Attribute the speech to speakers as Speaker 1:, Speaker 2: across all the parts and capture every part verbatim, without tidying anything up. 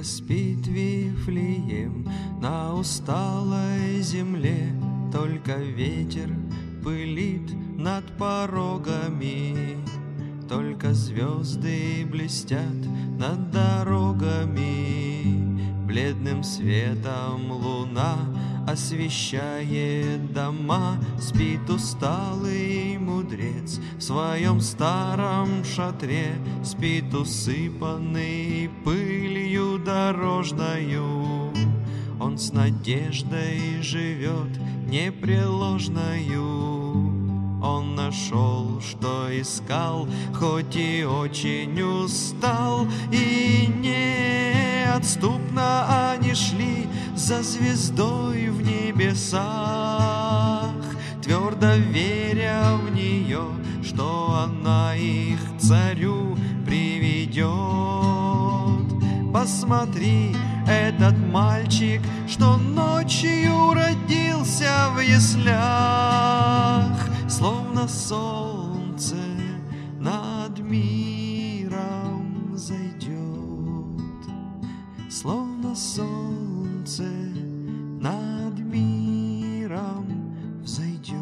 Speaker 1: Тихо спит Вифлеем на усталой земле, только ветер пылит над порогами, только звезды блестят над дорогами. Бледным светом луна освещает дома. Спит усталый мудрец в своем старом шатре, спит усыпанный пылью дорожною. Он с надеждой живет непреложною. Он нашел, что искал, хоть и очень устал, и неотступно они шли за звездой в небесах, твердо веря в нее, что она их царю приведет. Посмотри, этот мальчик, что ночью родился в яслях, словно солнце над миром зайдет, словно солнце над миром взойдет.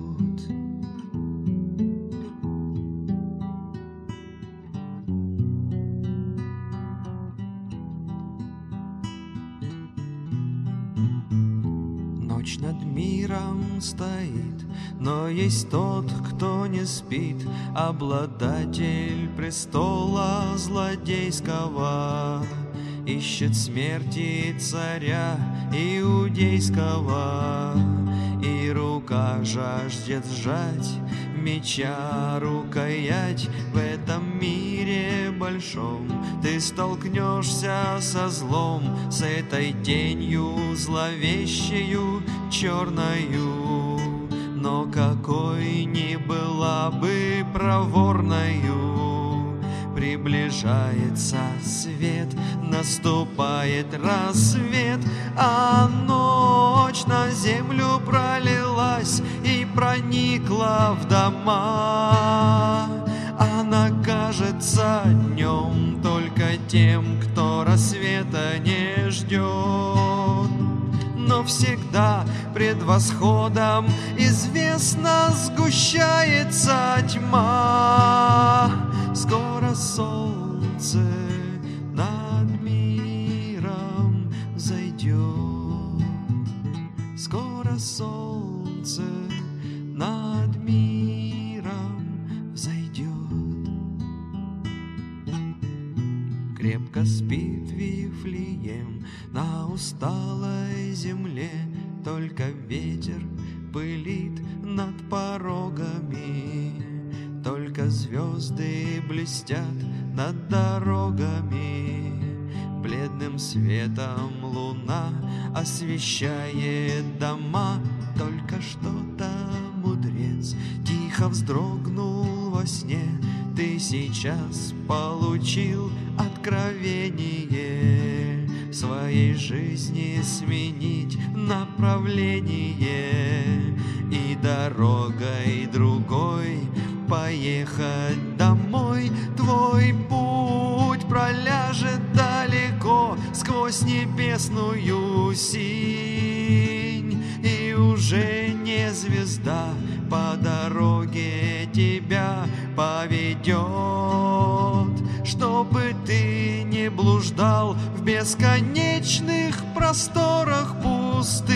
Speaker 1: Ночь над миром стоит, но есть тот, кто не спит, обладатель престола злодейского, ищет смерти царя иудейского, и рука жаждет сжать меча рукоять. В этом мире большом ты столкнешься со злом, с этой тенью зловещею черною. Но какой ни была бы проворною, приближается свет, наступает рассвет, а ночь на землю пролилась и проникла в дома. Она кажется днем только тем, кто рассвета не ждет. Но всегда пред восходом известно сгущается тьма. Скоро солнце над миром зайдет, скоро солнце над миром взойдет. Крепко спит Вифлеем на усталой земле, только ветер пылит над порогами, только звезды блестят над дорогами. Бледным светом луна освещает дома, только что-то мудрец тихо вздрогнул во сне. Ты сейчас получил откровение, в своей жизни сменить направление и дорогой другой поехать домой. Твой путь проляжет далеко сквозь небесную синь, и уже не звезда по дороге тебя поведет. Чтобы ты не блуждал в бесконечных просторах пустынь,